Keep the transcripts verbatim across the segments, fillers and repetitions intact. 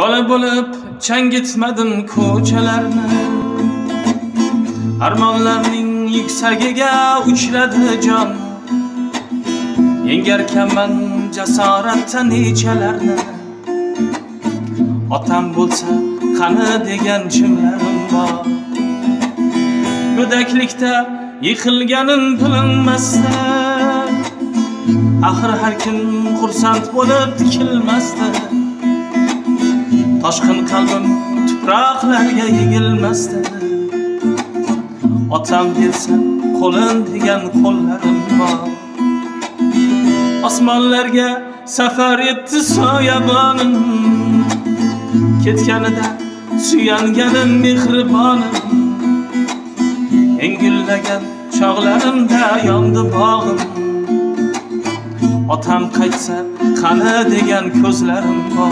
Bola bo'lib changitmadim ko'chalarni, armonlarning yuksagiga uchradi jon. Yengarkanman jasoratdan nechalarni, otam bo'lsa qani degan chimlarim bor. Go'daklikda yiqilganim bilinmasdi, axir har kim xursand bo'lib tikilmasdi. Toshqin qalbim tuproqlarga yigilmasdi, otam bersa qo'lin degan qo'llarim bor. Osmonlarga safar etdi soyabonim, ketganida suyanganim mehribonim. Engillagan chog'larimda yondi bog'im, otam qaytsa qani degan ko'zlarim bor.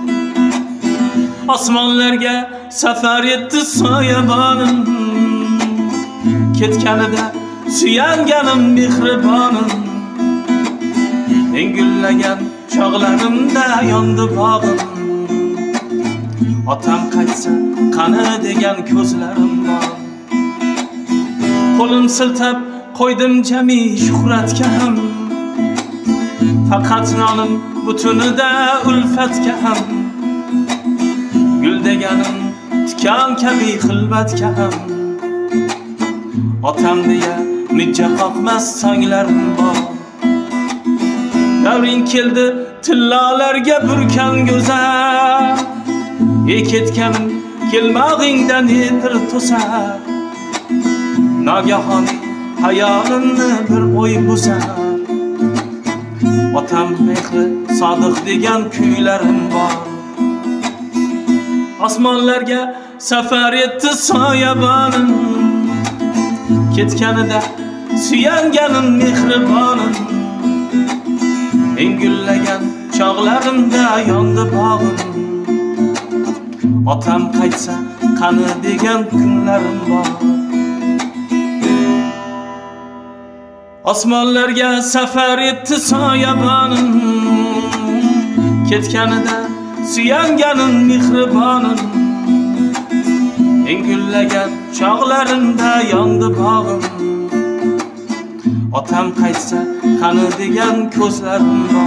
Osmonlarga safar etdi soyabonim, ketganida suyanganim mehribonim. Engillagan chog'larimda yondi bog'im, otam qaytsa qani degan ko'zlarim bor. Qo'lim siltab qo'ydim jami shuhratga ham, faqat nonim butunida ulfatga ham. Gul deganim tikan kabi xilvatga ham, otam deya mijja qoqmas songlarim bor. Davring keldi tillolarga burkan go'zal, ey ketganim kelmog'ingdan nedir to'sar. Nagahon hayolimni bir o'y buzar, otam mehri sodiq degan kuylarim bor. Osmonlarga safar etdi soyabonim, ketganida suyanganim mehribonim. Engillagan chog'larimda yondi bog'im, otam qaytsa qani degan kunlarim bor. Osmonlarga safar etdi soyabonim, ketganida suyanganim mehribonim. Engillagan chog'larimda yondi bog'im, otam qaytsa qani degan ko'zlarim bor.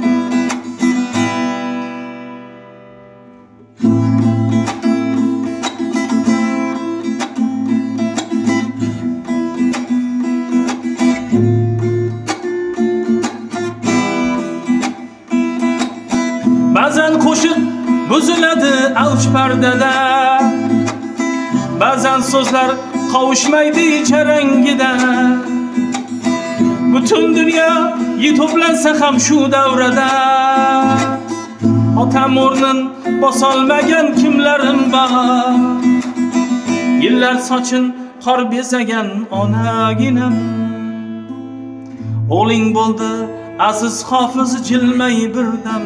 Ba'zan qo'shiq buziladi avj pardada, ba'zan so'zlar qovushmaydi charangida. Butun dunyo yetoplansa ham shu davrada, otam o'rnin bosolmagan kimlarim bor. Yillar sochin qor bezagan onaginam, o'g'ling bo'ldi aziz hofiz jilmay birdam.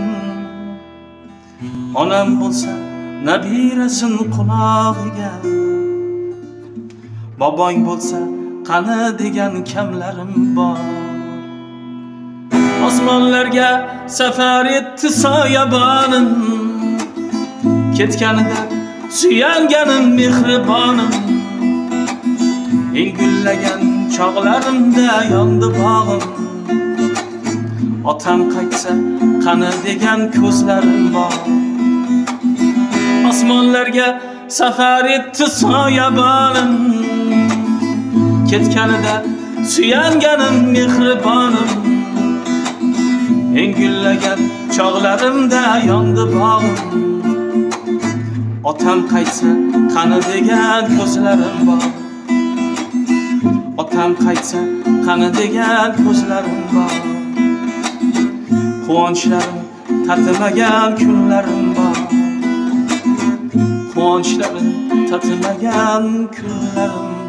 Onam bo'lsa nabirasin qulog'iga, boboing bo'lsa qani degan kamlarim bor. Osmonlarga safar etdi soyabonim, ketganida suyanganim mehribonim. Engillagan chog'larimda yondi bog'im, otam qaytsa qani degan ko'zlarim bor. Osmonlarga safar etdi soyabonim, ketganida suyanganim mehribonim. Engillagan chog'larimda yondi bog'im, otam qaytsa qani degan ko'zlarim bor. Otam qaytsa qani degan ko'zlarim bor. Quvonchlarim tatimagan kunlarim bor, quvonchlarim tatimagan kunlarim